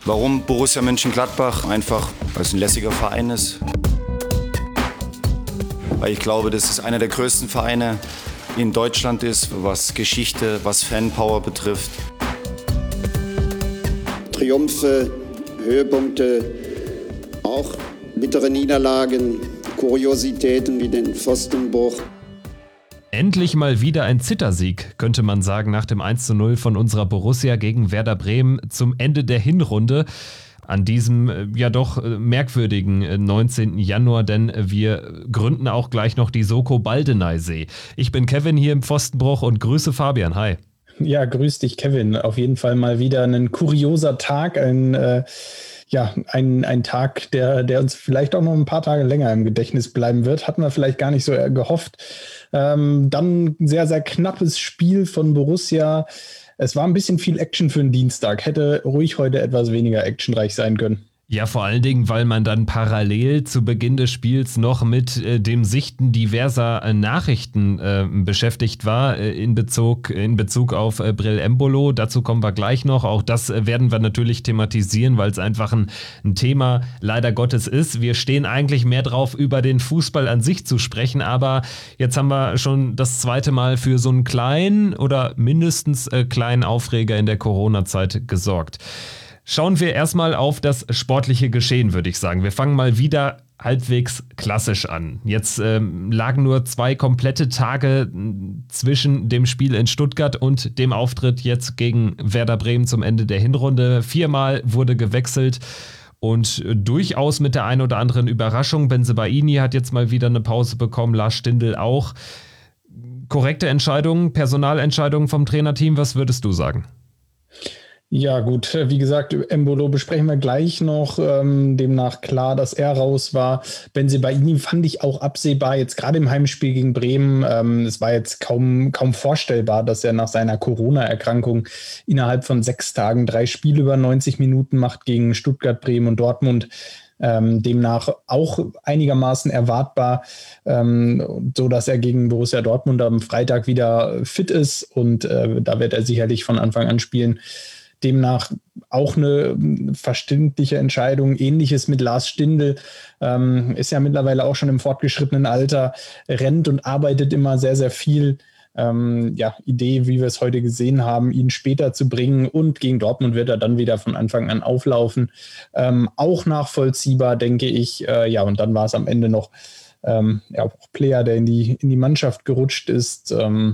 Warum Borussia Mönchengladbach? Einfach, weil es ein lässiger Verein ist. Weil ich glaube, dass es einer der größten Vereine in Deutschland ist, was Geschichte, was Fanpower betrifft. Triumphe, Höhepunkte, auch bittere Niederlagen, Kuriositäten wie den Pfostenbruch. Endlich mal wieder ein Zittersieg, könnte man sagen, nach dem 1:0 von unserer Borussia gegen Werder Bremen zum Ende der Hinrunde. An diesem ja doch merkwürdigen 19. Januar, denn wir gründen auch gleich noch die Soko Baldeneysee. Ich bin Kevin hier im Pfostenbruch und grüße Fabian. Hi. Ja, grüß dich, Kevin. Auf jeden Fall mal wieder ein kurioser Tag, ein Tag, der uns vielleicht auch noch ein paar Tage länger im Gedächtnis bleiben wird. Hatten wir vielleicht gar nicht so gehofft. Dann ein sehr, sehr knappes Spiel von Borussia. Es war ein bisschen viel Action für einen Dienstag. Hätte ruhig heute etwas weniger actionreich sein können. Ja, vor allen Dingen, weil man dann parallel zu Beginn des Spiels noch mit dem Sichten diverser Nachrichten beschäftigt war in Bezug auf Breel Embolo. Dazu kommen wir gleich noch. Auch das werden wir natürlich thematisieren, weil es einfach ein Thema leider Gottes ist. Wir stehen eigentlich mehr drauf, über den Fußball an sich zu sprechen, aber jetzt haben wir schon das zweite Mal für so einen kleinen oder mindestens kleinen Aufreger in der Corona-Zeit gesorgt. Schauen wir erstmal auf das sportliche Geschehen, würde ich sagen. Wir fangen mal wieder halbwegs klassisch an. Jetzt lagen nur 2 komplette Tage zwischen dem Spiel in Stuttgart und dem Auftritt jetzt gegen Werder Bremen zum Ende der Hinrunde. 4-mal wurde gewechselt und durchaus mit der einen oder anderen Überraschung. Bensebaini hat jetzt mal wieder eine Pause bekommen, Lars Stindl auch. Korrekte Entscheidungen, Personalentscheidungen vom Trainerteam, was würdest du sagen? Ja gut, wie gesagt, Embolo besprechen wir gleich noch. Demnach klar, dass er raus war. Bensebaini fand ich auch absehbar, jetzt gerade im Heimspiel gegen Bremen. Es war jetzt kaum vorstellbar, dass er nach seiner Corona-Erkrankung innerhalb von 6 Tagen 3 Spiele über 90 Minuten macht gegen Stuttgart, Bremen und Dortmund. Demnach auch einigermaßen erwartbar, so dass er gegen Borussia Dortmund am Freitag wieder fit ist und da wird er sicherlich von Anfang an spielen. Demnach auch eine verständliche Entscheidung. Ähnliches mit Lars Stindl, ist ja mittlerweile auch schon im fortgeschrittenen Alter, rennt und arbeitet immer sehr, sehr viel. Idee, wie wir es heute gesehen haben, ihn später zu bringen und gegen Dortmund wird er dann wieder von Anfang an auflaufen. Auch nachvollziehbar, denke ich. Und dann war es am Ende noch auch Player, der in die Mannschaft gerutscht ist.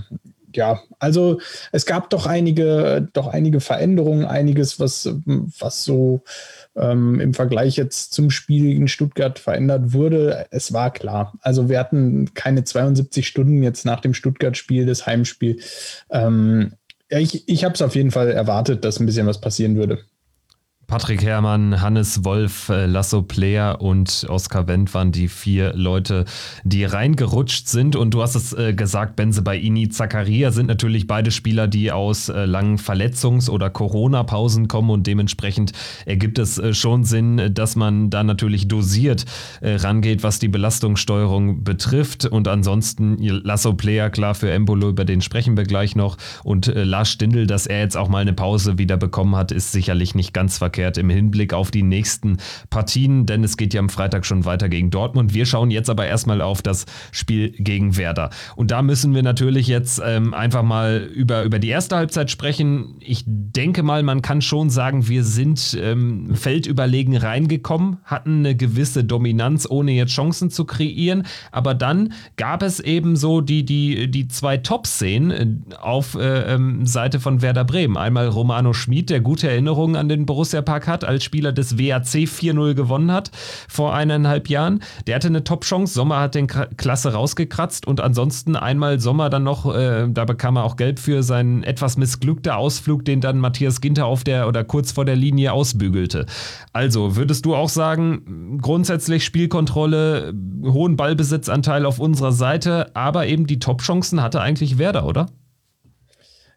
Also es gab doch einige Veränderungen, einiges, was so im Vergleich jetzt zum Spiel gegen Stuttgart verändert wurde. Es war klar. Also wir hatten keine 72 Stunden jetzt nach dem Stuttgart-Spiel, das Heimspiel. Ich habe es auf jeden Fall erwartet, dass ein bisschen was passieren würde. Patrick Herrmann, Hannes Wolf, Lasso Player und Oskar Wendt waren die 4 Leute, die reingerutscht sind. Und du hast es gesagt, Bensebaini, Zakaria sind natürlich beide Spieler, die aus langen Verletzungs- oder Corona-Pausen kommen. Und dementsprechend ergibt es schon Sinn, dass man da natürlich dosiert rangeht, was die Belastungssteuerung betrifft. Und ansonsten Lasso Player, klar, für Embolo, über den sprechen wir gleich noch. Und Lars Stindl, dass er jetzt auch mal eine Pause wieder bekommen hat, ist sicherlich nicht ganz verkehrt im Hinblick auf die nächsten Partien, denn es geht ja am Freitag schon weiter gegen Dortmund. Wir schauen jetzt aber erstmal auf das Spiel gegen Werder. Und da müssen wir natürlich jetzt einfach mal über die erste Halbzeit sprechen. Ich denke mal, man kann schon sagen, wir sind feldüberlegen reingekommen, hatten eine gewisse Dominanz, ohne jetzt Chancen zu kreieren, aber dann gab es eben so die 2 Top-Szenen auf Seite von Werder Bremen. Einmal Romano Schmid, der gute Erinnerungen an den Borussia Park hat, als Spieler des WAC 4-0 gewonnen hat vor 1,5 Jahren. Der hatte eine Top-Chance, Sommer hat den klasse rausgekratzt und ansonsten einmal Sommer dann noch, da bekam er auch Gelb für seinen etwas missglückten Ausflug, den dann Matthias Ginter kurz vor der Linie ausbügelte. Also, würdest du auch sagen, grundsätzlich Spielkontrolle, hohen Ballbesitzanteil auf unserer Seite, aber eben die Top-Chancen hatte eigentlich Werder, oder?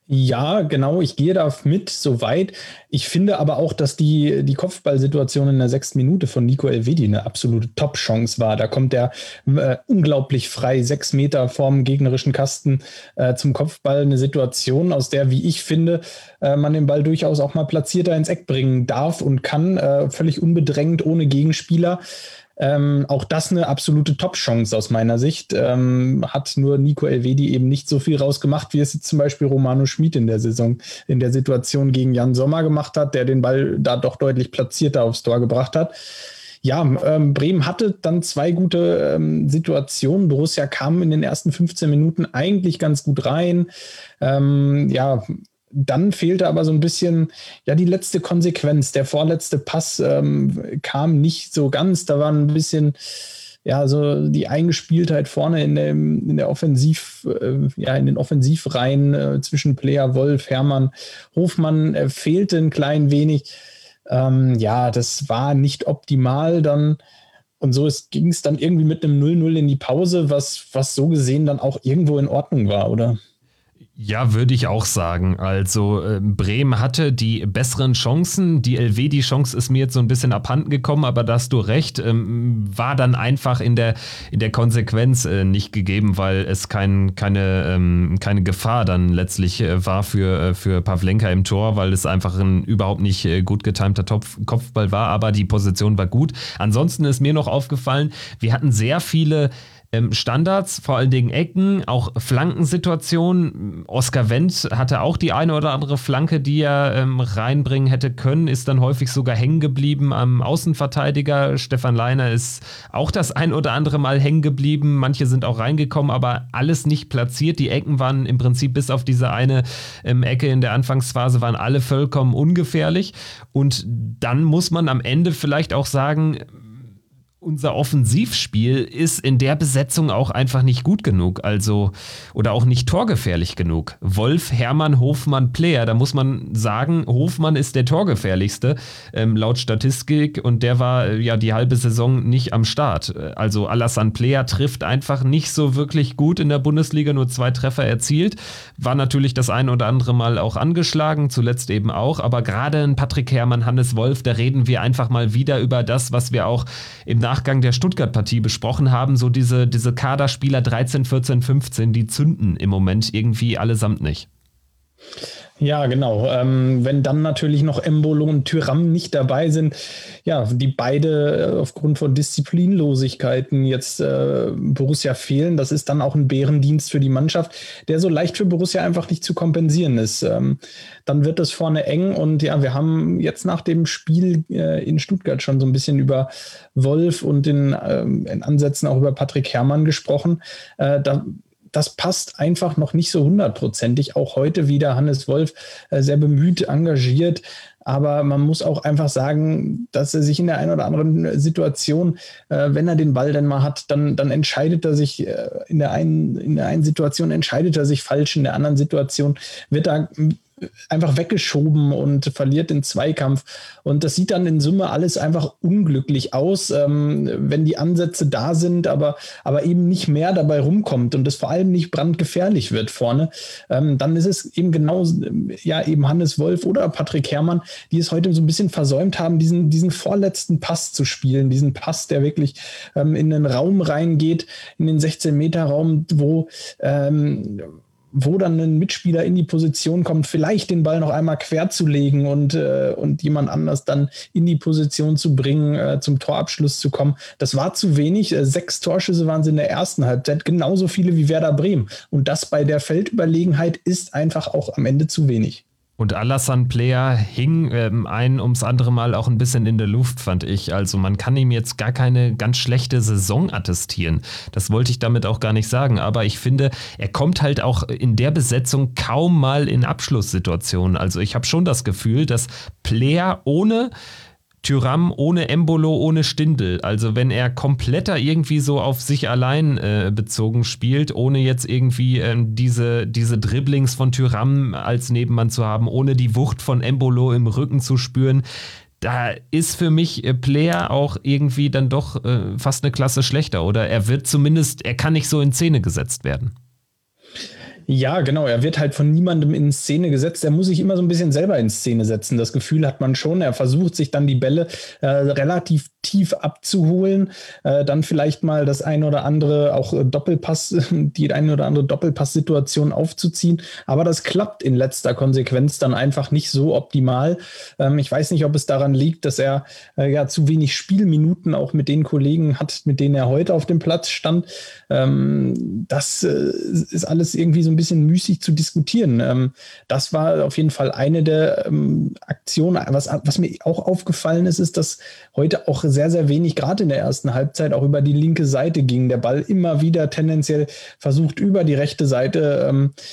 Ja, genau, ich gehe da mit, soweit. Ich finde aber auch, dass die Kopfballsituation in der 6. Minute von Nico Elvedi eine absolute Top-Chance war. Da kommt er unglaublich frei, 6 Meter vorm gegnerischen Kasten zum Kopfball. Eine Situation, aus der, wie ich finde, man den Ball durchaus auch mal platzierter ins Eck bringen darf und kann, völlig unbedrängt, ohne Gegenspieler. Auch das eine absolute Top-Chance aus meiner Sicht. Hat nur Nico Elvedi eben nicht so viel rausgemacht, wie es jetzt zum Beispiel Romano Schmid in der Situation gegen Jan Sommer gemacht hat, der den Ball da doch deutlich platzierter aufs Tor gebracht hat. Ja, Bremen hatte dann 2 gute Situationen. Borussia kam in den ersten 15 Minuten eigentlich ganz gut rein. Dann fehlte aber so ein bisschen die letzte Konsequenz. Der vorletzte Pass kam nicht so ganz. Da war ein bisschen so die Eingespieltheit vorne in den Offensivreihen zwischen Player, Wolf, Hermann, Hofmann fehlte ein klein wenig. Das war nicht optimal dann. Und so ging es dann irgendwie mit einem 0-0 in die Pause, was so gesehen dann auch irgendwo in Ordnung war, oder? Ja, würde ich auch sagen. Also Bremen hatte die besseren Chancen. Die Elvedi-Chance ist mir jetzt so ein bisschen abhanden gekommen, aber da hast du recht, war dann einfach in der Konsequenz nicht gegeben, weil es keine Gefahr dann letztlich war für Pavlenka im Tor, weil es einfach ein überhaupt nicht gut getimter Kopfball war, aber die Position war gut. Ansonsten ist mir noch aufgefallen, wir hatten sehr viele Standards, vor allen Dingen Ecken, auch Flankensituationen. Oskar Wendt hatte auch die eine oder andere Flanke, die er reinbringen hätte können, ist dann häufig sogar hängen geblieben am Außenverteidiger. Stefan Leiner ist auch das ein oder andere Mal hängen geblieben. Manche sind auch reingekommen, aber alles nicht platziert. Die Ecken waren im Prinzip bis auf diese eine Ecke in der Anfangsphase waren alle vollkommen ungefährlich. Und dann muss man am Ende vielleicht auch sagen, unser Offensivspiel ist in der Besetzung auch einfach nicht gut genug, also oder auch nicht torgefährlich genug. Wolf, Hermann, Hofmann, Player, da muss man sagen, Hofmann ist der torgefährlichste laut Statistik und der war die halbe Saison nicht am Start. Also Alassane Player trifft einfach nicht so wirklich gut in der Bundesliga, nur 2 Treffer erzielt, war natürlich das ein oder andere Mal auch angeschlagen, zuletzt eben auch, aber gerade ein Patrick Herrmann, Hannes Wolf, da reden wir einfach mal wieder über das, was wir auch im Nachgang der Stuttgart-Partie besprochen haben, so diese Kaderspieler 13, 14, 15, die zünden im Moment irgendwie allesamt nicht. Ja, genau. Wenn dann natürlich noch Embolo und Thuram nicht dabei sind, die beide aufgrund von Disziplinlosigkeiten jetzt Borussia fehlen, das ist dann auch ein Bärendienst für die Mannschaft, der so leicht für Borussia einfach nicht zu kompensieren ist. Dann wird es vorne eng und wir haben jetzt nach dem Spiel in Stuttgart schon so ein bisschen über Wolf und in Ansätzen auch über Patrick Herrmann gesprochen. Das passt einfach noch nicht so 100%. Auch heute wieder Hannes Wolf sehr bemüht, engagiert. Aber man muss auch einfach sagen, dass er sich in der einen oder anderen Situation, wenn er den Ball denn mal hat, dann entscheidet er sich in der einen Situation entscheidet er sich falsch, in der anderen Situation wird er einfach weggeschoben und verliert den Zweikampf. Und das sieht dann in Summe alles einfach unglücklich aus, wenn die Ansätze da sind, aber eben nicht mehr dabei rumkommt und es vor allem nicht brandgefährlich wird vorne. Dann ist es eben eben Hannes Wolf oder Patrick Herrmann, die es heute so ein bisschen versäumt haben, diesen vorletzten Pass zu spielen, diesen Pass, der wirklich in den Raum reingeht, in den 16-Meter-Raum, wo dann ein Mitspieler in die Position kommt, vielleicht den Ball noch einmal quer zu legen und jemand anders dann in die Position zu bringen, zum Torabschluss zu kommen. Das war zu wenig. 6 Torschüsse waren es in der ersten Halbzeit, genauso viele wie Werder Bremen. Und das bei der Feldüberlegenheit ist einfach auch am Ende zu wenig. Und Alassane Player hing ein ums andere Mal auch ein bisschen in der Luft, fand ich. Also man kann ihm jetzt gar keine ganz schlechte Saison attestieren. Das wollte ich damit auch gar nicht sagen. Aber ich finde, er kommt halt auch in der Besetzung kaum mal in Abschlusssituationen. Also ich habe schon das Gefühl, dass Player ohne Thuram, ohne Embolo, ohne Stindl. Also wenn er kompletter irgendwie so auf sich allein bezogen spielt, ohne jetzt irgendwie diese Dribblings von Thuram als Nebenmann zu haben, ohne die Wucht von Embolo im Rücken zu spüren, da ist für mich Player auch irgendwie dann doch fast eine Klasse schlechter. Oder er kann nicht so in Szene gesetzt werden. Ja, genau. Er wird halt von niemandem in Szene gesetzt. Er muss sich immer so ein bisschen selber in Szene setzen. Das Gefühl hat man schon. Er versucht sich dann die Bälle relativ tief abzuholen. Dann vielleicht mal das ein oder andere auch die eine oder andere Doppelpass-Situation aufzuziehen. Aber das klappt in letzter Konsequenz dann einfach nicht so optimal. Ich weiß nicht, ob es daran liegt, dass er zu wenig Spielminuten auch mit den Kollegen hat, mit denen er heute auf dem Platz stand. Das ist alles irgendwie so ein bisschen müßig zu diskutieren. Das war auf jeden Fall eine der Aktionen. Was mir auch aufgefallen ist, dass heute auch sehr, sehr wenig, gerade in der ersten Halbzeit, auch über die linke Seite ging. Der Ball immer wieder tendenziell versucht, über die rechte Seite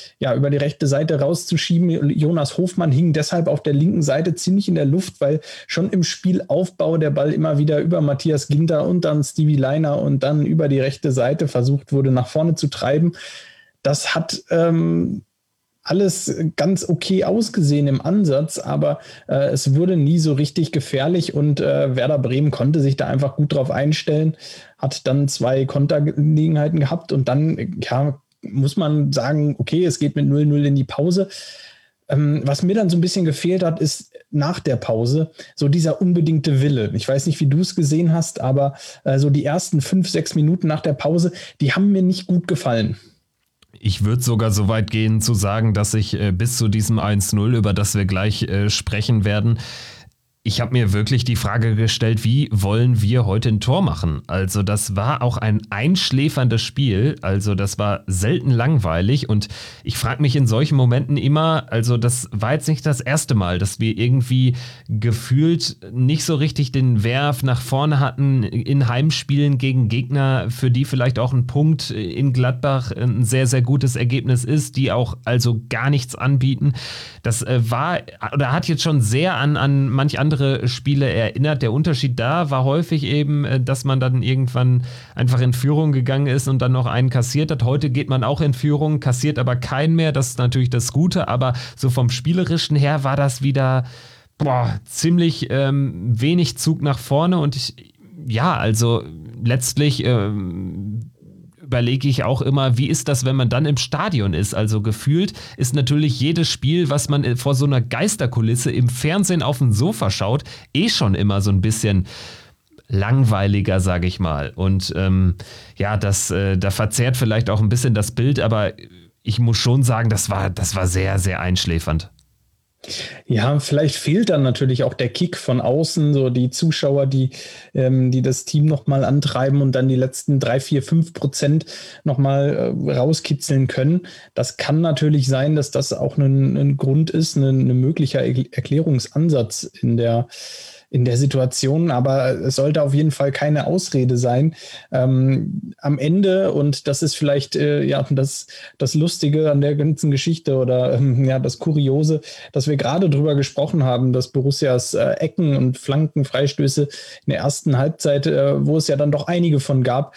rauszuschieben. Jonas Hofmann hing deshalb auf der linken Seite ziemlich in der Luft, weil schon im Spielaufbau der Ball immer wieder über Matthias Ginter und dann Stevie Leiner und dann über die rechte Seite versucht wurde, nach vorne zu treiben. Das hat alles ganz okay ausgesehen im Ansatz, aber es wurde nie so richtig gefährlich und Werder Bremen konnte sich da einfach gut drauf einstellen, hat dann 2 Kontergelegenheiten gehabt und dann muss man sagen, okay, es geht mit 0-0 in die Pause. Was mir dann so ein bisschen gefehlt hat, ist nach der Pause so dieser unbedingte Wille. Ich weiß nicht, wie du es gesehen hast, aber so die ersten 5-6 Minuten nach der Pause, die haben mir nicht gut gefallen. Ich würde sogar so weit gehen zu sagen, dass ich bis zu diesem 1-0, über das wir gleich sprechen werden, ich habe mir wirklich die Frage gestellt, wie wollen wir heute ein Tor machen? Also das war auch ein einschläferndes Spiel, also das war selten langweilig und ich frage mich in solchen Momenten immer, also das war jetzt nicht das erste Mal, dass wir irgendwie gefühlt nicht so richtig den Werf nach vorne hatten in Heimspielen gegen Gegner, für die vielleicht auch ein Punkt in Gladbach ein sehr, sehr gutes Ergebnis ist, die auch also gar nichts anbieten. Das hat jetzt schon sehr an manch andere Spiele erinnert. Der Unterschied da war häufig eben, dass man dann irgendwann einfach in Führung gegangen ist und dann noch einen kassiert hat. Heute geht man auch in Führung, kassiert aber keinen mehr. Das ist natürlich das Gute, aber so vom Spielerischen her war das wieder ziemlich wenig Zug nach vorne und also letztlich überlege ich auch immer, wie ist das, wenn man dann im Stadion ist? Also gefühlt ist natürlich jedes Spiel, was man vor so einer Geisterkulisse im Fernsehen auf dem Sofa schaut, schon immer so ein bisschen langweiliger, sage ich mal. Und da verzerrt vielleicht auch ein bisschen das Bild, aber ich muss schon sagen, das war sehr, sehr einschläfernd. Ja, vielleicht fehlt dann natürlich auch der Kick von außen, so die Zuschauer, die das Team nochmal antreiben und dann die letzten 3, 4, 5% nochmal rauskitzeln können. Das kann natürlich sein, dass das auch ein Grund ist, ein möglicher Erklärungsansatz in der Situation, aber es sollte auf jeden Fall keine Ausrede sein. Am Ende, und das ist vielleicht das Lustige an der ganzen Geschichte oder das Kuriose, dass wir gerade drüber gesprochen haben, dass Borussias Ecken und Flanken, Freistöße in der ersten Halbzeit, wo es ja dann doch einige von gab,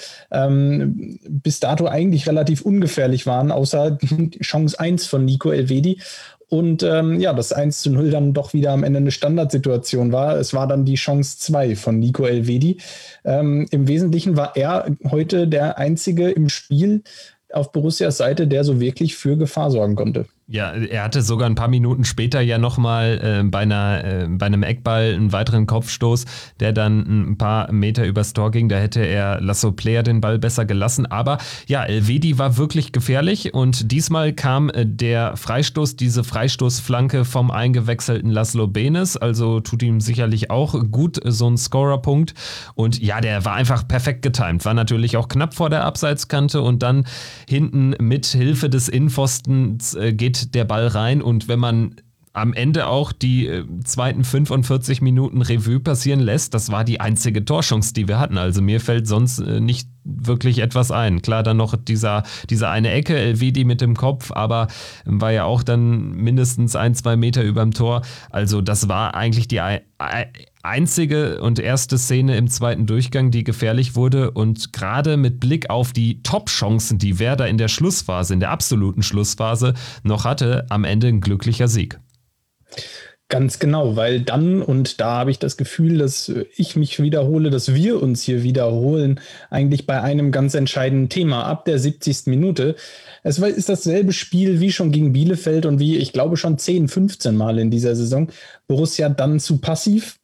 bis dato eigentlich relativ ungefährlich waren, außer Chance 1 von Nico Elvedi. Und das 1-0 dann doch wieder am Ende eine Standardsituation war. Es war dann die Chance 2 von Nico Elvedi. Im Wesentlichen war er heute der Einzige im Spiel auf Borussias Seite, der so wirklich für Gefahr sorgen konnte. Ja, er hatte sogar ein paar Minuten später ja nochmal bei einem Eckball einen weiteren Kopfstoß, der dann ein paar Meter übers Tor ging. Da hätte er Laszlo Plea den Ball besser gelassen. Aber ja, Elvedi war wirklich gefährlich und diesmal kam der Freistoß, diese Freistoßflanke vom eingewechselten Laszlo Benes. Also tut ihm sicherlich auch gut so ein Scorerpunkt. Und ja, der war einfach perfekt getimt. War natürlich auch knapp vor der Abseitskante und dann hinten mit Hilfe des Innenpfostens geht der Ball rein und wenn man am Ende auch die zweiten 45 Minuten Revue passieren lässt, das war die einzige Torchance, die wir hatten. Also mir fällt sonst nicht wirklich etwas ein. Klar, dann noch diese eine Ecke, Elvedi mit dem Kopf, aber war ja auch dann mindestens 1-2 Meter überm Tor. Also das war eigentlich die einzige und erste Szene im zweiten Durchgang, die gefährlich wurde und gerade mit Blick auf die Top-Chancen, die Werder in der Schlussphase, in der absoluten Schlussphase noch hatte, am Ende ein glücklicher Sieg. Ganz genau, weil dann, und da habe ich das Gefühl, dass ich mich wiederhole, dass wir uns hier wiederholen, eigentlich bei einem ganz entscheidenden Thema ab der 70. Minute. Es ist dasselbe Spiel wie schon gegen Bielefeld und wie, ich glaube, schon 10, 15 Mal in dieser Saison. Borussia dann zu passiv.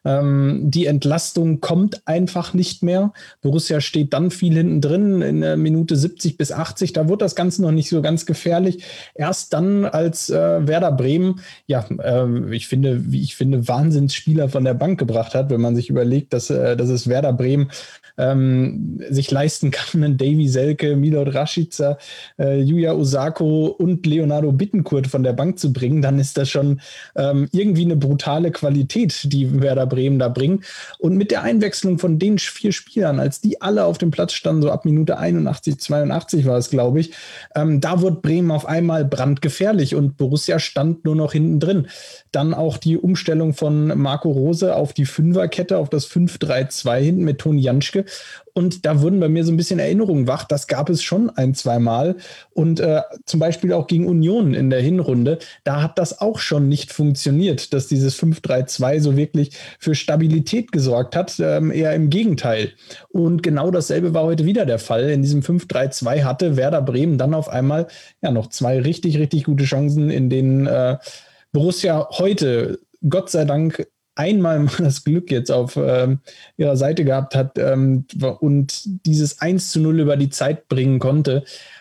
Die Entlastung kommt einfach nicht mehr. Borussia steht dann viel hinten drin in der Minute 70 bis 80. Da wird das Ganze noch nicht so ganz gefährlich. Erst dann, als Werder Bremen, ich finde, Wahnsinnsspieler von der Bank gebracht hat, wenn man sich überlegt, dass es Werder Bremen sich leisten kann, einen Davy Selke, Milot Rashica, Yuya Osako und Leonardo Bittencourt von der Bank zu bringen, dann ist das schon irgendwie eine brutale Qualität, die Werder Bremen da bringen. Und mit der Einwechslung von den 4 Spielern, als die alle auf dem Platz standen, so ab Minute 81, 82 war es, glaube ich, da wurde Bremen auf einmal brandgefährlich und Borussia stand nur noch hinten drin. Dann auch die Umstellung von Marco Rose auf die Fünferkette, auf das 5-3-2 hinten mit Toni Janschke. Und da wurden bei mir so ein bisschen Erinnerungen wach. Das gab es schon 1-2 Mal. Und zum Beispiel auch gegen Union in der Hinrunde, da hat das auch schon nicht funktioniert, dass dieses 5-3-2 so wirklich für Stabilität gesorgt hat. Eher im Gegenteil. Und genau dasselbe war heute wieder der Fall. In diesem 5-3-2 hatte Werder Bremen dann auf einmal noch 2 richtig, richtig gute Chancen, in denen Borussia heute, Gott sei Dank, einmal mal das Glück jetzt auf ihrer Seite gehabt hat und dieses 1-0 über die Zeit bringen konnte,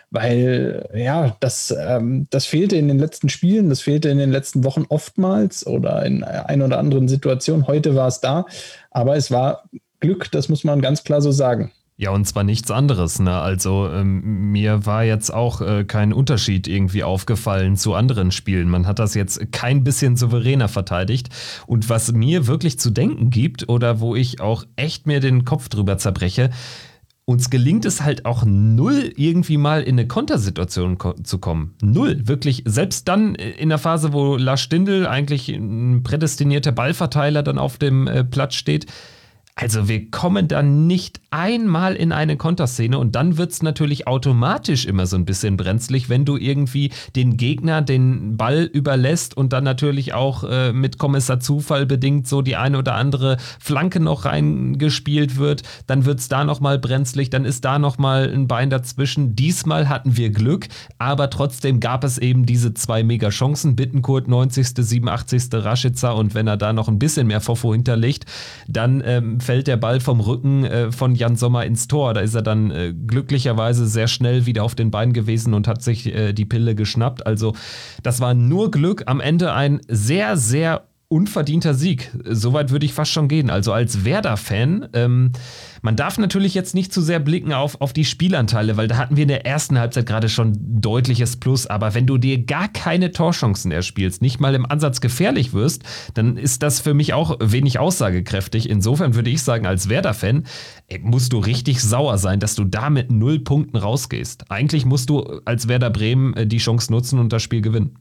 weil das fehlte in den letzten Spielen, das fehlte in den letzten Wochen oftmals oder in einer oder anderen Situation. Heute war es da, aber es war Glück, das muss man ganz klar so sagen. Ja, und zwar nichts anderes, ne? Also mir war jetzt auch kein Unterschied irgendwie aufgefallen zu anderen Spielen. Man hat das jetzt kein bisschen souveräner verteidigt. Und was mir wirklich zu denken gibt oder wo ich auch echt mir den Kopf drüber zerbreche, uns gelingt es halt auch null, irgendwie mal in eine Kontersituation zu kommen. Null, wirklich. Selbst dann in der Phase, wo Lars Stindl, eigentlich ein prädestinierter Ballverteiler, dann auf dem Platz steht. Also wir kommen da nicht einmal in eine Konterszene und dann wird es natürlich automatisch immer so ein bisschen brenzlig, wenn du irgendwie den Gegner den Ball überlässt und dann natürlich auch mit Kommissar Zufall bedingt so die eine oder andere Flanke noch reingespielt wird, dann wird es da nochmal brenzlig, dann ist da nochmal ein Bein dazwischen. Diesmal hatten wir Glück, aber trotzdem gab es eben diese 2 Mega-Chancen. Bittencourt 90., 87. Rashica und wenn er da noch ein bisschen mehr Fofo hinterlegt, dann fällt der Ball vom Rücken von Jan Sommer ins Tor. Da ist er dann glücklicherweise sehr schnell wieder auf den Beinen gewesen und hat sich die Pille geschnappt. Also das war nur Glück. Am Ende ein sehr, sehr unverdienter Sieg. Soweit würde ich fast schon gehen. Also als Werder-Fan, man darf natürlich jetzt nicht zu sehr blicken auf die Spielanteile, weil da hatten wir in der ersten Halbzeit gerade schon deutliches Plus. Aber wenn du dir gar keine Torchancen erspielst, nicht mal im Ansatz gefährlich wirst, dann ist das für mich auch wenig aussagekräftig. Insofern würde ich sagen, als Werder-Fan musst du richtig sauer sein, dass du da mit 0 Punkten rausgehst. Eigentlich musst du als Werder Bremen die Chance nutzen und das Spiel gewinnen.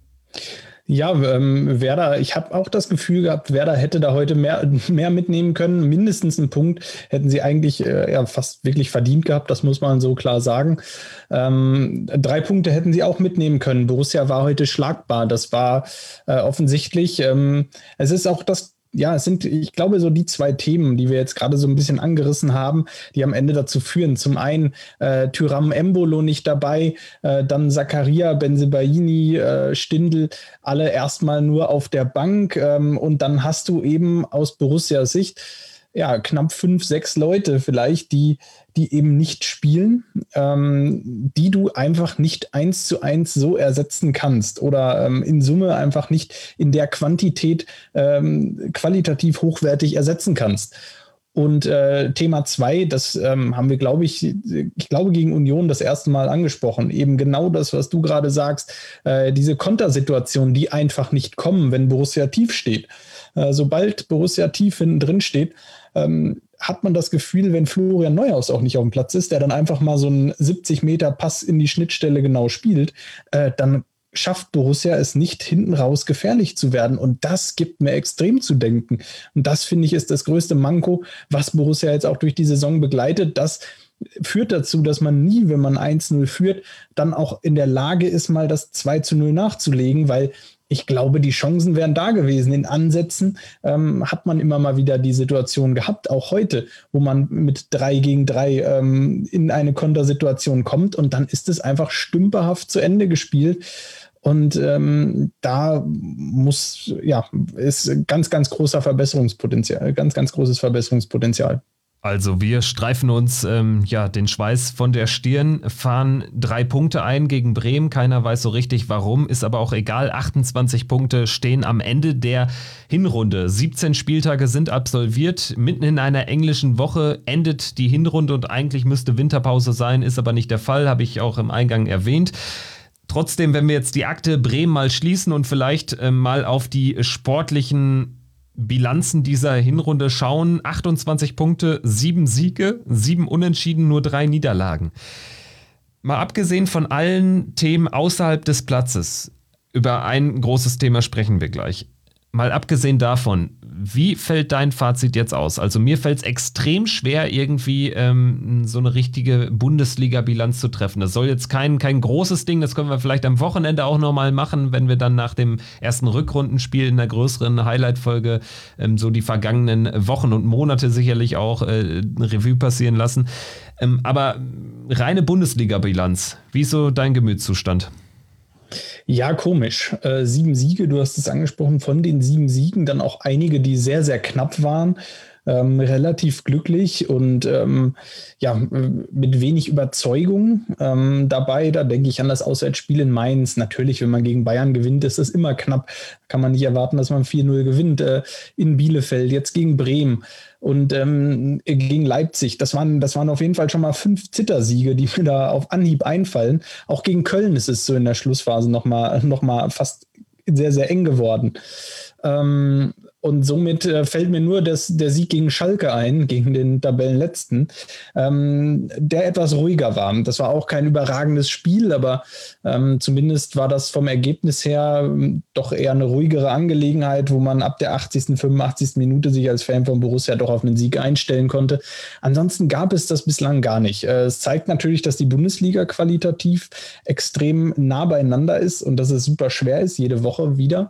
Ja, Werder, ich habe auch das Gefühl gehabt, Werder hätte da heute mehr mitnehmen können. Mindestens einen Punkt hätten sie eigentlich fast wirklich verdient gehabt, das muss man so klar sagen. 3 Punkte hätten sie auch mitnehmen können. Borussia war heute schlagbar, das war offensichtlich. Es ist auch es sind, ich glaube, so die 2 Themen, die wir jetzt gerade so ein bisschen angerissen haben, die am Ende dazu führen. Zum einen Thuram Embolo nicht dabei, dann Zakaria, Bensebaini, Stindl, alle erstmal nur auf der Bank. Und dann hast du eben aus Borussias Sicht knapp 5, 6 Leute vielleicht, die eben nicht spielen, die du einfach nicht 1:1 so ersetzen kannst oder in Summe einfach nicht in der Quantität qualitativ hochwertig ersetzen kannst. Und Thema 2, das haben wir, glaube ich gegen Union das erste Mal angesprochen. Eben genau das, was du gerade sagst, diese Kontersituationen, die einfach nicht kommen, wenn Borussia tief steht. Sobald Borussia tief hinten drin steht, hat man das Gefühl, wenn Florian Neuhaus auch nicht auf dem Platz ist, der dann einfach mal so einen 70-Meter-Pass in die Schnittstelle genau spielt, dann schafft Borussia es nicht, hinten raus gefährlich zu werden. Und das gibt mir extrem zu denken. Und das, finde ich, ist das größte Manko, was Borussia jetzt auch durch die Saison begleitet. Das führt dazu, dass man nie, wenn man 1-0 führt, dann auch in der Lage ist, mal das 2-0 nachzulegen, weil ich glaube, die Chancen wären da gewesen. In Ansätzen hat man immer mal wieder die Situation gehabt, auch heute, wo man mit 3 gegen 3 in eine Kontersituation kommt und dann ist es einfach stümperhaft zu Ende gespielt. Und da ist ganz, ganz großer Verbesserungspotenzial, ganz, ganz großes Verbesserungspotenzial. Also wir streifen uns den Schweiß von der Stirn, fahren 3 Punkte ein gegen Bremen. Keiner weiß so richtig warum, ist aber auch egal. 28 Punkte stehen am Ende der Hinrunde. 17 Spieltage sind absolviert. Mitten in einer englischen Woche endet die Hinrunde und eigentlich müsste Winterpause sein, ist aber nicht der Fall, habe ich auch im Eingang erwähnt. Trotzdem, wenn wir jetzt die Akte Bremen mal schließen und vielleicht mal auf die sportlichen Bilanzen dieser Hinrunde schauen, 28 Punkte, 7 Siege, 7 Unentschieden, nur 3 Niederlagen. Mal abgesehen von allen Themen außerhalb des Platzes, über ein großes Thema sprechen wir gleich. Mal abgesehen davon, wie fällt dein Fazit jetzt aus? Also mir fällt es extrem schwer, irgendwie so eine richtige Bundesliga-Bilanz zu treffen. Das soll jetzt kein großes Ding, das können wir vielleicht am Wochenende auch nochmal machen, wenn wir dann nach dem ersten Rückrundenspiel in der größeren Highlight-Folge so die vergangenen Wochen und Monate sicherlich auch Revue passieren lassen. Aber reine Bundesliga-Bilanz, wie ist so dein Gemütszustand? Ja, komisch. 7 Siege, du hast es angesprochen, von den 7 Siegen dann auch einige, die sehr, sehr knapp waren. Relativ glücklich und mit wenig Überzeugung dabei. Da denke ich an das Auswärtsspiel in Mainz. Natürlich, wenn man gegen Bayern gewinnt, ist das immer knapp. Kann man nicht erwarten, dass man 4-0 gewinnt. In Bielefeld, jetzt gegen Bremen und gegen Leipzig. Das waren auf jeden Fall schon mal 5 Zittersiege, die mir da auf Anhieb einfallen. Auch gegen Köln ist es so in der Schlussphase noch mal fast sehr, sehr eng geworden. Und somit fällt mir nur der Sieg gegen Schalke ein, gegen den Tabellenletzten, der etwas ruhiger war. Das war auch kein überragendes Spiel, aber zumindest war das vom Ergebnis her doch eher eine ruhigere Angelegenheit, wo man ab der 80., 85. Minute sich als Fan von Borussia doch auf einen Sieg einstellen konnte. Ansonsten gab es das bislang gar nicht. Es zeigt natürlich, dass die Bundesliga qualitativ extrem nah beieinander ist und dass es super schwer ist, jede Woche wieder.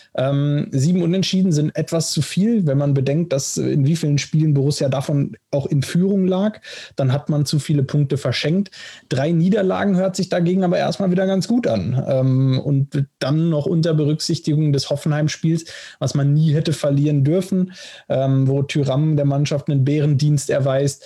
7 Unentschieden sind etwas zu viel, wenn man bedenkt, dass in wie vielen Spielen Borussia davon auch in Führung lag. Dann hat man zu viele Punkte verschenkt. 3 Niederlagen hört sich dagegen aber erstmal wieder ganz gut an. Und dann noch unter Berücksichtigung des Hoffenheim-Spiels, was man nie hätte verlieren dürfen, wo Thuram der Mannschaft einen Bärendienst erweist.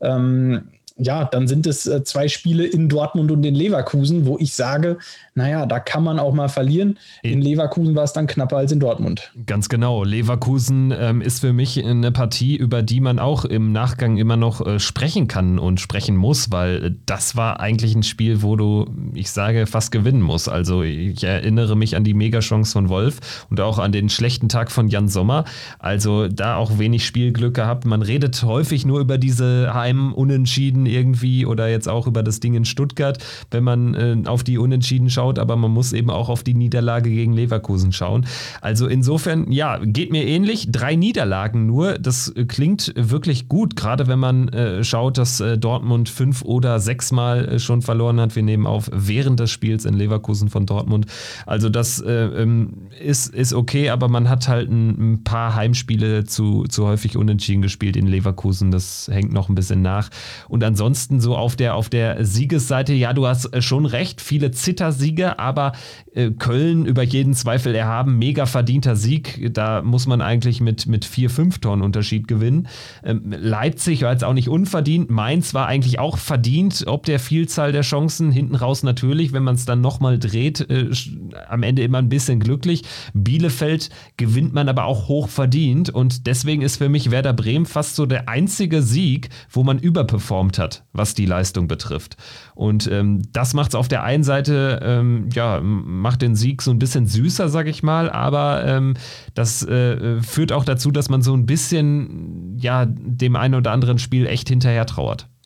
Dann sind es 2 Spiele in Dortmund und in Leverkusen, wo ich sage, naja, da kann man auch mal verlieren. In Leverkusen war es dann knapper als in Dortmund. Ganz genau. Leverkusen ist für mich eine Partie, über die man auch im Nachgang immer noch sprechen kann und sprechen muss, weil das war eigentlich ein Spiel, wo du, ich sage, fast gewinnen musst. Also ich erinnere mich an die Megachance von Wolf und auch an den schlechten Tag von Jan Sommer. Also da auch wenig Spielglück gehabt. Man redet häufig nur über diese Heim-Unentschieden irgendwie oder jetzt auch über das Ding in Stuttgart, wenn man auf die Unentschieden schaut, aber man muss eben auch auf die Niederlage gegen Leverkusen schauen. Also insofern, ja, geht mir ähnlich. 3 Niederlagen nur, das klingt wirklich gut, gerade wenn man schaut, dass Dortmund 5 oder 6 Mal schon verloren hat. Wir nehmen auf während des Spiels in Leverkusen von Dortmund. Also das ist okay, aber man hat halt ein paar Heimspiele zu häufig unentschieden gespielt in Leverkusen. Das hängt noch ein bisschen nach. Und ansonsten so auf der Siegesseite, ja, du hast schon recht, viele Zittersiege, aber Köln über jeden Zweifel erhaben, mega verdienter Sieg, da muss man eigentlich mit 4-5 Toren Unterschied gewinnen. Leipzig war jetzt auch nicht unverdient, Mainz war eigentlich auch verdient, ob der Vielzahl der Chancen, hinten raus natürlich, wenn man es dann nochmal dreht, am Ende immer ein bisschen glücklich. Bielefeld gewinnt man aber auch hoch verdient und deswegen ist für mich Werder Bremen fast so der einzige Sieg, wo man überperformt hat, was die Leistung betrifft. Und das macht es auf der einen Seite, macht den Sieg so ein bisschen süßer, sag ich mal, aber das führt auch dazu, dass man so ein bisschen, dem einen oder anderen Spiel echt hinterher trauert.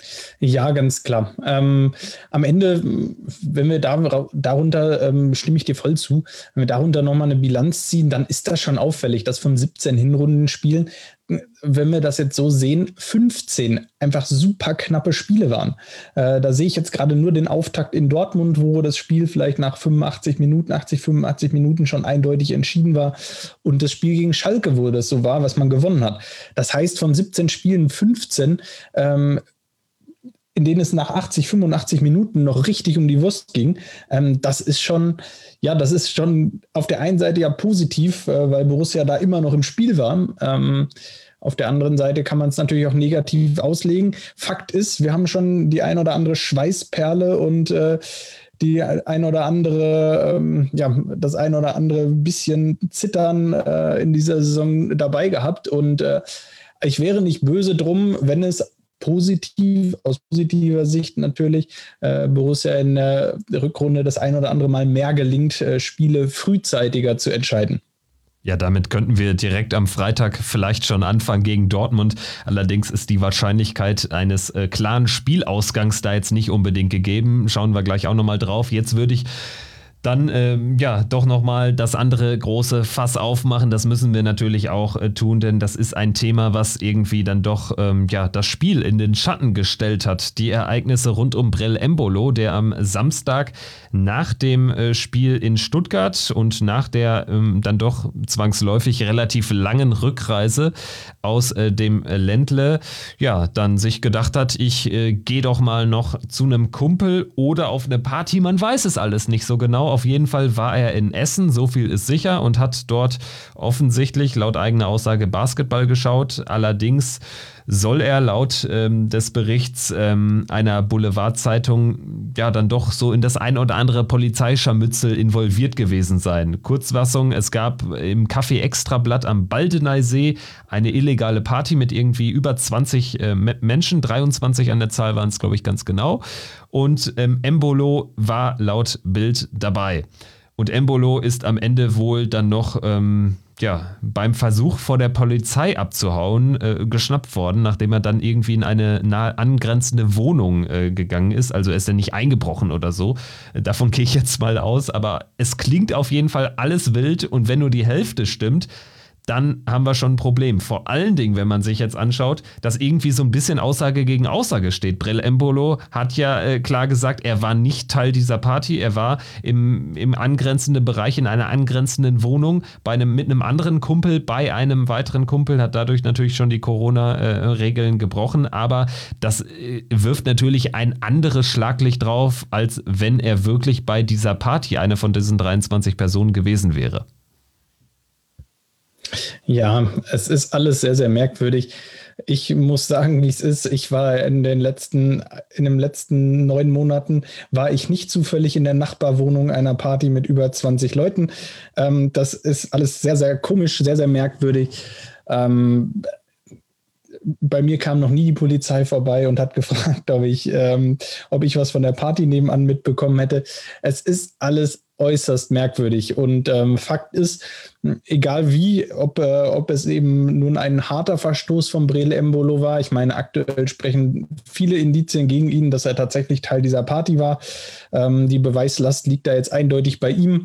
Ja, ganz klar. Am Ende, wenn wir darunter, stimme ich dir voll zu, wenn wir darunter nochmal eine Bilanz ziehen, dann ist das schon auffällig, dass von 17 Hinrundenspielen, wenn wir das jetzt so sehen, 15 einfach super knappe Spiele waren. Da sehe ich jetzt gerade nur den Auftakt in Dortmund, wo das Spiel vielleicht nach 85 Minuten schon eindeutig entschieden war, und das Spiel gegen Schalke, wo das so war, was man gewonnen hat. Das heißt, von 17 Spielen 15, in denen es nach 85 Minuten noch richtig um die Wurst ging. Das ist schon auf der einen Seite ja positiv, weil Borussia da immer noch im Spiel war. Auf der anderen Seite kann man es natürlich auch negativ auslegen. Fakt ist, wir haben schon die ein oder andere Schweißperle und die ein oder andere, das ein oder andere bisschen Zittern in dieser Saison dabei gehabt. Und ich wäre nicht böse drum, wenn es aus positiver Sicht natürlich, Borussia in der Rückrunde das ein oder andere Mal mehr gelingt, Spiele frühzeitiger zu entscheiden. Ja, damit könnten wir direkt am Freitag vielleicht schon anfangen gegen Dortmund. Allerdings ist die Wahrscheinlichkeit eines klaren Spielausgangs da jetzt nicht unbedingt gegeben. Schauen wir gleich auch nochmal drauf. Jetzt würde ich dann doch nochmal das andere große Fass aufmachen. Das müssen wir natürlich auch tun, denn das ist ein Thema, was irgendwie dann doch das Spiel in den Schatten gestellt hat. Die Ereignisse rund um Breel Embolo, der am Samstag nach dem Spiel in Stuttgart und nach der dann doch zwangsläufig relativ langen Rückreise aus dem Ländle, dann sich gedacht hat, ich gehe doch mal noch zu einem Kumpel oder auf eine Party. Man weiß es alles nicht so genau. Auf jeden Fall war er in Essen, so viel ist sicher, und hat dort offensichtlich laut eigener Aussage Basketball geschaut. Allerdings soll er laut des Berichts einer Boulevardzeitung dann doch so in das ein oder andere Polizeischarmützel involviert gewesen sein. Kurzfassung, es gab im Café Extrablatt am Baldeneysee eine illegale Party mit irgendwie über 20 Menschen, 23 an der Zahl waren es, glaube ich, ganz genau. Und Embolo war laut Bild dabei. Und Embolo ist am Ende wohl dann noch beim Versuch vor der Polizei abzuhauen geschnappt worden, nachdem er dann irgendwie in eine nahe angrenzende Wohnung gegangen ist. Also ist er nicht eingebrochen oder so. Davon gehe ich jetzt mal aus. Aber es klingt auf jeden Fall alles wild. Und wenn nur die Hälfte stimmt, dann haben wir schon ein Problem. Vor allen Dingen, wenn man sich jetzt anschaut, dass irgendwie so ein bisschen Aussage gegen Aussage steht. Breel Embolo hat ja klar gesagt, er war nicht Teil dieser Party. Er war im angrenzenden Bereich, in einer angrenzenden Wohnung mit einem anderen Kumpel, bei einem weiteren Kumpel, hat dadurch natürlich schon die Corona-Regeln gebrochen. Aber das wirft natürlich ein anderes Schlaglicht drauf, als wenn er wirklich bei dieser Party eine von diesen 23 Personen gewesen wäre. Ja, es ist alles sehr, sehr merkwürdig. Ich muss sagen, wie es ist. Ich war in den letzten 9 Monaten war ich nicht zufällig in der Nachbarwohnung einer Party mit über 20 Leuten. Das ist alles sehr, sehr komisch, sehr, sehr merkwürdig. Bei mir kam noch nie die Polizei vorbei und hat gefragt, ob ich was von der Party nebenan mitbekommen hätte. Es ist alles äußerst merkwürdig. Und Fakt ist, egal wie, ob es eben nun ein harter Verstoß von Breel Embolo war, ich meine, aktuell sprechen viele Indizien gegen ihn, dass er tatsächlich Teil dieser Party war. Die Beweislast liegt da jetzt eindeutig bei ihm.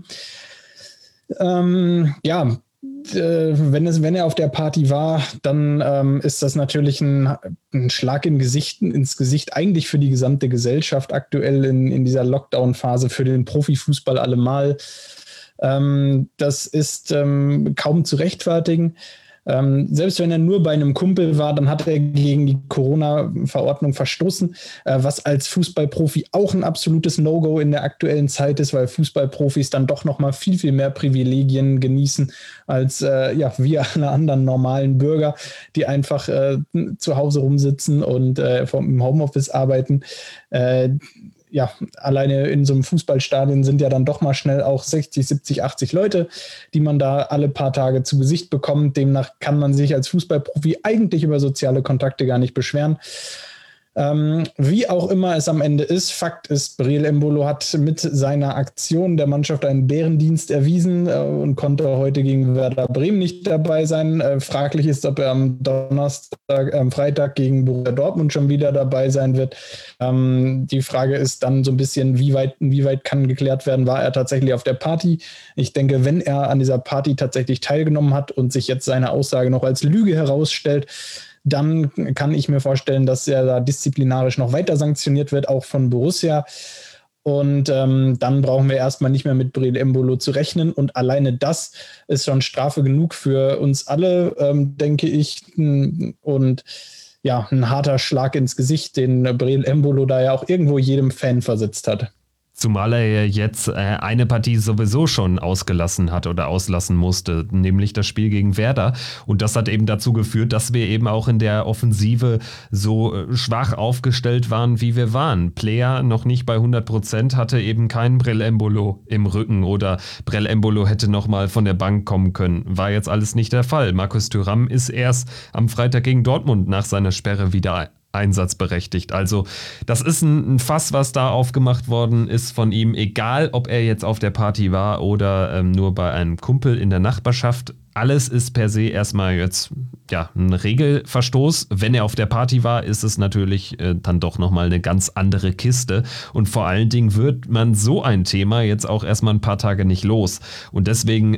Wenn er auf der Party war, dann ist das natürlich ein Schlag ins Gesicht eigentlich für die gesamte Gesellschaft aktuell in dieser Lockdown-Phase, für den Profifußball allemal. Das ist kaum zu rechtfertigen. Selbst wenn er nur bei einem Kumpel war, dann hat er gegen die Corona-Verordnung verstoßen, was als Fußballprofi auch ein absolutes No-Go in der aktuellen Zeit ist, weil Fußballprofis dann doch nochmal viel, viel mehr Privilegien genießen als wir alle anderen normalen Bürger, die einfach zu Hause rumsitzen und im Homeoffice arbeiten. Alleine in so einem Fußballstadion sind ja dann doch mal schnell auch 60, 70, 80 Leute, die man da alle paar Tage zu Gesicht bekommt. Demnach kann man sich als Fußballprofi eigentlich über soziale Kontakte gar nicht beschweren. Wie auch immer es am Ende ist, Fakt ist, Breel Embolo hat mit seiner Aktion der Mannschaft einen Bärendienst erwiesen und konnte heute gegen Werder Bremen nicht dabei sein. Fraglich ist, ob er am Freitag gegen Borussia Dortmund schon wieder dabei sein wird. Die Frage ist dann so ein bisschen, wie weit kann geklärt werden, war er tatsächlich auf der Party? Ich denke, wenn er an dieser Party tatsächlich teilgenommen hat und sich jetzt seine Aussage noch als Lüge herausstellt, dann kann ich mir vorstellen, dass er da disziplinarisch noch weiter sanktioniert wird, auch von Borussia. Und dann brauchen wir erstmal nicht mehr mit Breel Embolo zu rechnen. Und alleine das ist schon Strafe genug für uns alle, denke ich. Und ja, ein harter Schlag ins Gesicht, den Breel Embolo da ja auch irgendwo jedem Fan versetzt hat. Zumal er ja jetzt eine Partie sowieso schon ausgelassen hat oder auslassen musste, nämlich das Spiel gegen Werder. Und das hat eben dazu geführt, dass wir eben auch in der Offensive so schwach aufgestellt waren, wie wir waren. Player noch nicht bei 100%, hatte eben keinen Breel Embolo im Rücken oder Breel Embolo hätte nochmal von der Bank kommen können. War jetzt alles nicht der Fall. Markus Thuram ist erst am Freitag gegen Dortmund nach seiner Sperre wieder einsatzberechtigt. Also das ist ein Fass, was da aufgemacht worden ist von ihm, egal ob er jetzt auf der Party war oder nur bei einem Kumpel in der Nachbarschaft. Alles ist per se erstmal jetzt ja ein Regelverstoß. Wenn er auf der Party war, ist es natürlich dann doch nochmal eine ganz andere Kiste. Und vor allen Dingen wird man so ein Thema jetzt auch erstmal ein paar Tage nicht los. Und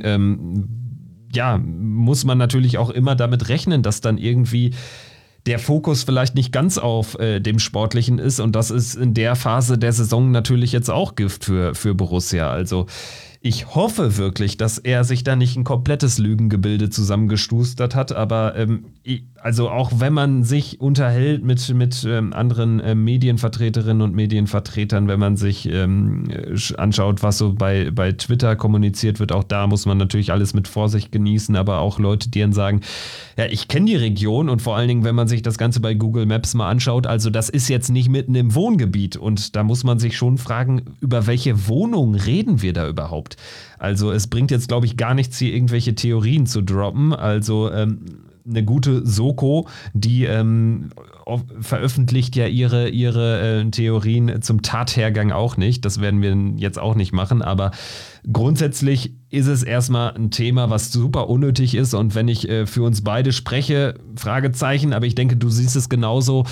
deswegen muss man natürlich auch immer damit rechnen, dass dann irgendwie der Fokus vielleicht nicht ganz auf dem Sportlichen ist und das ist in der Phase der Saison natürlich jetzt auch Gift für Borussia. Also ich hoffe wirklich, dass er sich da nicht ein komplettes Lügengebilde zusammengestustert hat, aber also auch wenn man sich unterhält mit anderen Medienvertreterinnen und Medienvertretern, wenn man sich anschaut, was so bei Twitter kommuniziert wird, auch da muss man natürlich alles mit Vorsicht genießen, aber auch Leute, die dann sagen, ja, ich kenne die Region und vor allen Dingen, wenn man sich das Ganze bei Google Maps mal anschaut, also das ist jetzt nicht mitten im Wohngebiet und da muss man sich schon fragen, über welche Wohnung reden wir da überhaupt? Also es bringt jetzt, glaube ich, gar nichts, hier irgendwelche Theorien zu droppen. Also eine gute Soko, die veröffentlicht ja ihre Theorien zum Tathergang auch nicht. Das werden wir jetzt auch nicht machen, aber grundsätzlich ist es erstmal ein Thema, was super unnötig ist und wenn ich für uns beide spreche, Fragezeichen, aber ich denke, du siehst es genauso.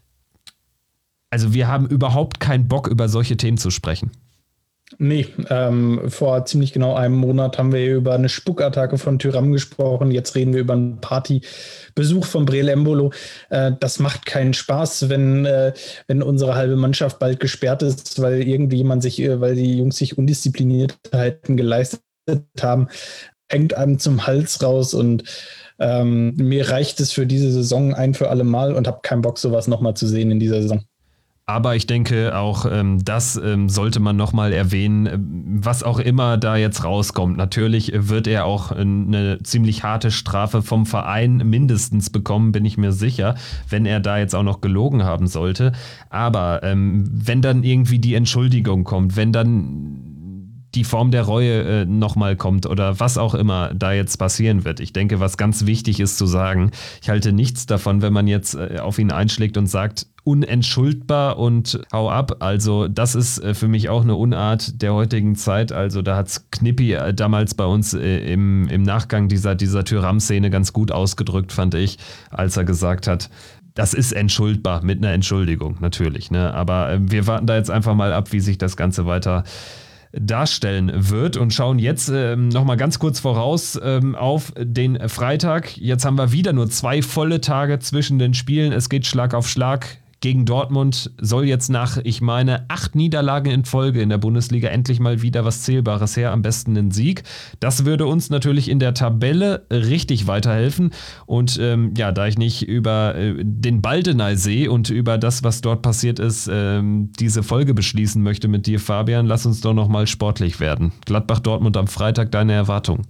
Also wir haben überhaupt keinen Bock, über solche Themen zu sprechen. Nee, vor ziemlich genau einem Monat haben wir über eine Spuckattacke von Thuram gesprochen. Jetzt reden wir über einen Partybesuch von Breel Embolo. Das macht keinen Spaß, wenn unsere halbe Mannschaft bald gesperrt ist, weil weil die Jungs sich Undiszipliniertheiten geleistet haben. Hängt einem zum Hals raus und mir reicht es für diese Saison ein für alle Mal und habe keinen Bock, sowas nochmal zu sehen in dieser Saison. Aber ich denke auch, das sollte man nochmal erwähnen, was auch immer da jetzt rauskommt. Natürlich wird er auch eine ziemlich harte Strafe vom Verein mindestens bekommen, bin ich mir sicher, wenn er da jetzt auch noch gelogen haben sollte. Aber wenn dann irgendwie die Entschuldigung kommt, wenn dann die Form der Reue nochmal kommt oder was auch immer da jetzt passieren wird. Ich denke, was ganz wichtig ist zu sagen, ich halte nichts davon, wenn man jetzt auf ihn einschlägt und sagt, unentschuldbar und hau ab. Also das ist für mich auch eine Unart der heutigen Zeit. Also da hat's Knippi damals bei uns im Nachgang dieser Thuram-Szene ganz gut ausgedrückt, fand ich, als er gesagt hat, das ist entschuldbar mit einer Entschuldigung, natürlich. Ne? Aber wir warten da jetzt einfach mal ab, wie sich das Ganze weiter darstellen wird und schauen jetzt nochmal ganz kurz voraus auf den Freitag. Jetzt haben wir wieder nur 2 volle Tage zwischen den Spielen. Es geht Schlag auf Schlag. Gegen Dortmund soll jetzt nach, 8 Niederlagen in Folge in der Bundesliga endlich mal wieder was Zählbares her, am besten ein Sieg. Das würde uns natürlich in der Tabelle richtig weiterhelfen und da ich nicht über den Baldeneysee und über das, was dort passiert ist, diese Folge beschließen möchte mit dir, Fabian, lass uns doch nochmal sportlich werden. Gladbach-Dortmund am Freitag, deine Erwartung?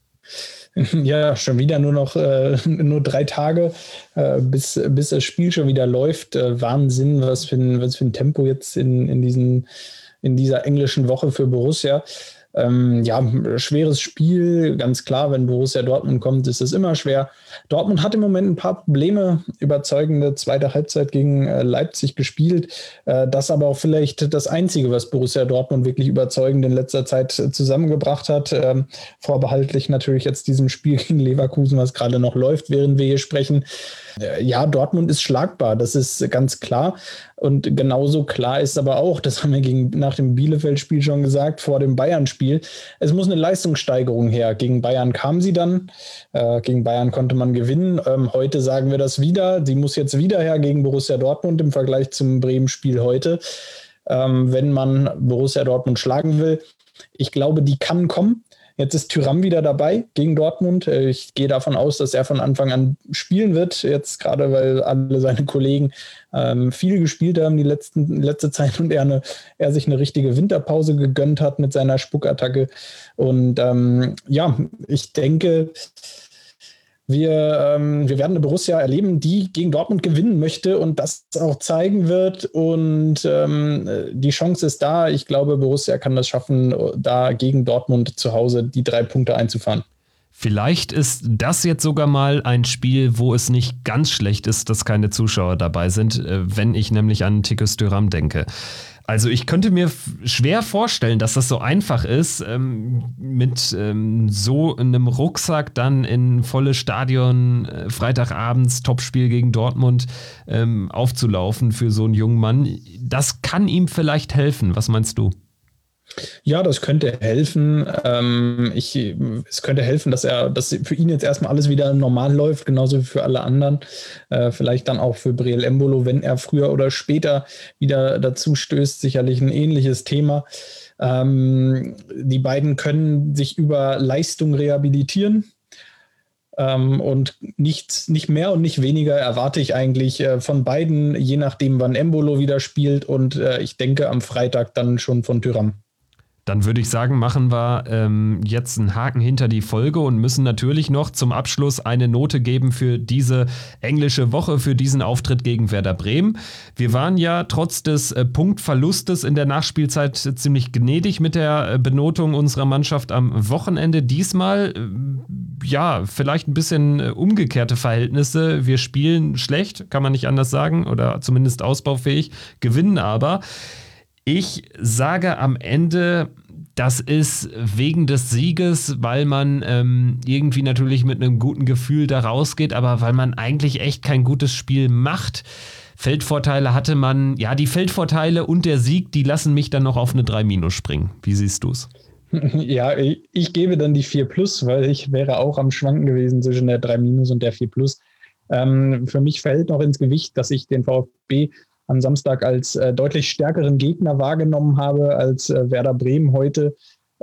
Ja, schon wieder nur 3 Tage, bis das Spiel schon wieder läuft. Wahnsinn, was für ein Tempo jetzt in dieser englischen Woche für Borussia. Schweres Spiel, ganz klar, wenn Borussia Dortmund kommt, ist es immer schwer. Dortmund hat im Moment ein paar Probleme, überzeugende zweite Halbzeit gegen Leipzig gespielt. Das aber auch vielleicht das Einzige, was Borussia Dortmund wirklich überzeugend in letzter Zeit zusammengebracht hat. Vorbehaltlich natürlich jetzt diesem Spiel gegen Leverkusen, was gerade noch läuft, während wir hier sprechen. Ja, Dortmund ist schlagbar, das ist ganz klar. Und genauso klar ist aber auch, das haben wir nach dem Bielefeld-Spiel schon gesagt, vor dem Bayern-Spiel, es muss eine Leistungssteigerung her. Gegen Bayern kam sie dann, gegen Bayern konnte man gewinnen. Heute sagen wir das wieder, sie muss jetzt wieder her gegen Borussia Dortmund im Vergleich zum Bremen-Spiel heute, wenn man Borussia Dortmund schlagen will. Ich glaube, die kann kommen. Jetzt ist Thuram wieder dabei gegen Dortmund. Ich gehe davon aus, dass er von Anfang an spielen wird. Jetzt gerade, weil alle seine Kollegen viel gespielt haben die letzte Zeit und er sich eine richtige Winterpause gegönnt hat mit seiner Spuckattacke. Und ich denke, wir werden eine Borussia erleben, die gegen Dortmund gewinnen möchte und das auch zeigen wird. Und die Chance ist da. Ich glaube, Borussia kann das schaffen, da gegen Dortmund zu Hause die 3 Punkte einzufahren. Vielleicht ist das jetzt sogar mal ein Spiel, wo es nicht ganz schlecht ist, dass keine Zuschauer dabei sind, wenn ich nämlich an Tikus Thuram denke. Also ich könnte mir schwer vorstellen, dass das so einfach ist, mit so einem Rucksack dann in volles Stadion Freitagabends Topspiel gegen Dortmund aufzulaufen für so einen jungen Mann. Das kann ihm vielleicht helfen. Was meinst du? Ja, das könnte helfen. Es könnte helfen, dass für ihn jetzt erstmal alles wieder normal läuft, genauso wie für alle anderen. Vielleicht dann auch für Breel Embolo, wenn er früher oder später wieder dazu stößt, sicherlich ein ähnliches Thema. Die beiden können sich über Leistung rehabilitieren. Und nicht mehr und nicht weniger erwarte ich eigentlich von beiden, je nachdem, wann Embolo wieder spielt. Und ich denke am Freitag dann schon von Thuram. Dann würde ich sagen, machen wir jetzt einen Haken hinter die Folge und müssen natürlich noch zum Abschluss eine Note geben für diese englische Woche, für diesen Auftritt gegen Werder Bremen. Wir waren ja trotz des Punktverlustes in der Nachspielzeit ziemlich gnädig mit der Benotung unserer Mannschaft am Wochenende. Diesmal, vielleicht ein bisschen umgekehrte Verhältnisse. Wir spielen schlecht, kann man nicht anders sagen, oder zumindest ausbaufähig, gewinnen aber. Ich sage am Ende, das ist wegen des Sieges, weil man irgendwie natürlich mit einem guten Gefühl da rausgeht, aber weil man eigentlich echt kein gutes Spiel macht. Feldvorteile hatte man, die Feldvorteile und der Sieg, die lassen mich dann noch auf eine 3- springen. Wie siehst du es? Ja, ich gebe dann die 4+, weil ich wäre auch am Schwanken gewesen zwischen der 3- und der 4+. Für mich fällt noch ins Gewicht, dass ich den VfB am Samstag als deutlich stärkeren Gegner wahrgenommen habe als Werder Bremen heute.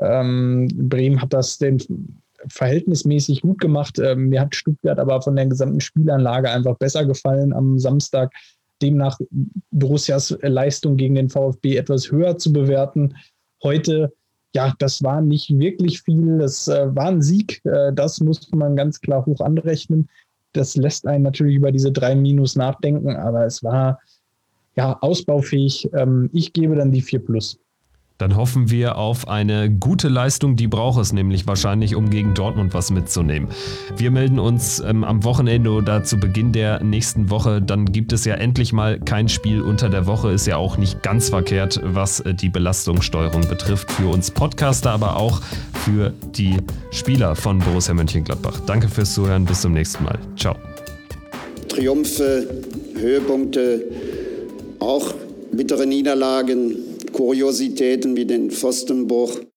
Bremen hat das verhältnismäßig gut gemacht. Mir hat Stuttgart aber von der gesamten Spielanlage einfach besser gefallen am Samstag. Demnach Borussias Leistung gegen den VfB etwas höher zu bewerten. Heute, das war nicht wirklich viel. Das war ein Sieg. Das muss man ganz klar hoch anrechnen. Das lässt einen natürlich über diese 3- nachdenken, aber es war ausbaufähig. Ich gebe dann die 4+. Dann hoffen wir auf eine gute Leistung, die braucht es nämlich wahrscheinlich, um gegen Dortmund was mitzunehmen. Wir melden uns am Wochenende oder zu Beginn der nächsten Woche. Dann gibt es ja endlich mal kein Spiel unter der Woche. Ist ja auch nicht ganz verkehrt, was die Belastungssteuerung betrifft. Für uns Podcaster, aber auch für die Spieler von Borussia Mönchengladbach. Danke fürs Zuhören. Bis zum nächsten Mal. Ciao. Triumphe, Höhepunkte, auch bittere Niederlagen, Kuriositäten wie den Pfostenbruch.